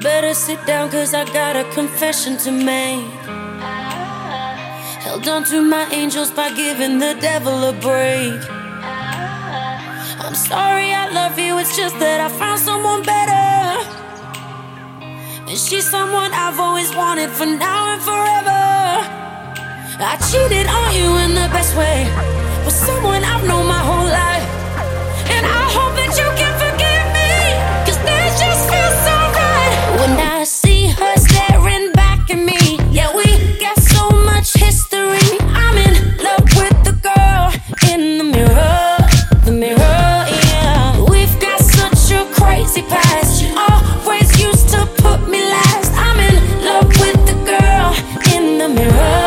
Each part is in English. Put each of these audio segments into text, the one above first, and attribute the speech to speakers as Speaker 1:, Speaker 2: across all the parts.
Speaker 1: better sit down, cause I got a confession to make. Held on to my angels by giving the devil a break. I'm sorry, I love you, it's just that I found someone better. And she's someone I've always wanted for now and forever. I cheated on you in the best way, with someone I've known my whole life. And I hope that you can forgive me, cause this just feels so right. When I see her staring back at me, yeah, we got so much history. I'm in love with the girl in the mirror, yeah. We've got such a crazy past. She always used to put me last. I'm in love with the girl in the mirror.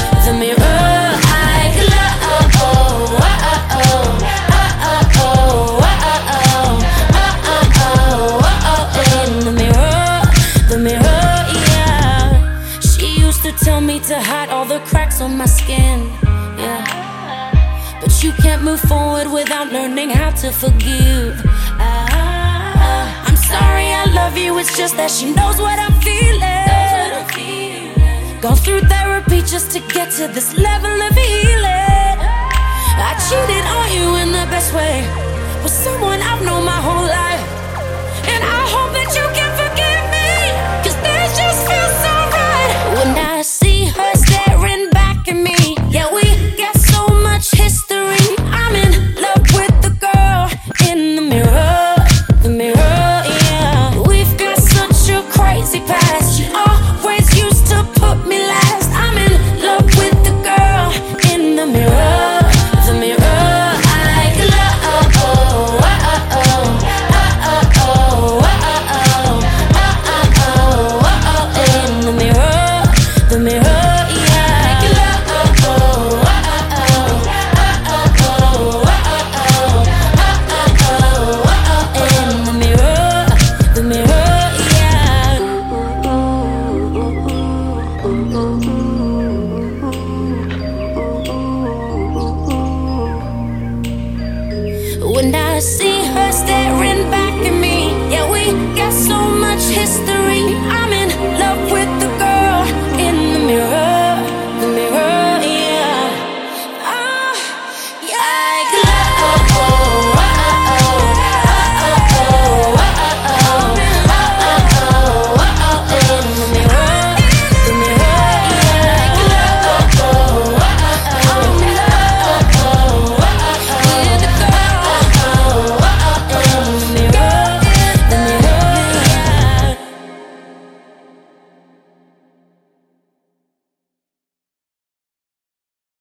Speaker 1: To hide all the cracks on my skin, yeah. But you can't move forward without learning how to forgive. I'm sorry, I love you, it's just that she knows what I'm feeling. Gone through therapy just to get to this level of healing. I cheated on you in the best way, with someone I've known my whole life. And I hope that you can forgive me, cause this just feels so right. When I see her staring back at me, yeah, we got so much history. I'm in love with the girl in the mirror, yeah. We've got such a crazy past. She always used to put me last. I'm in love with the girl in the mirror. When I see her stay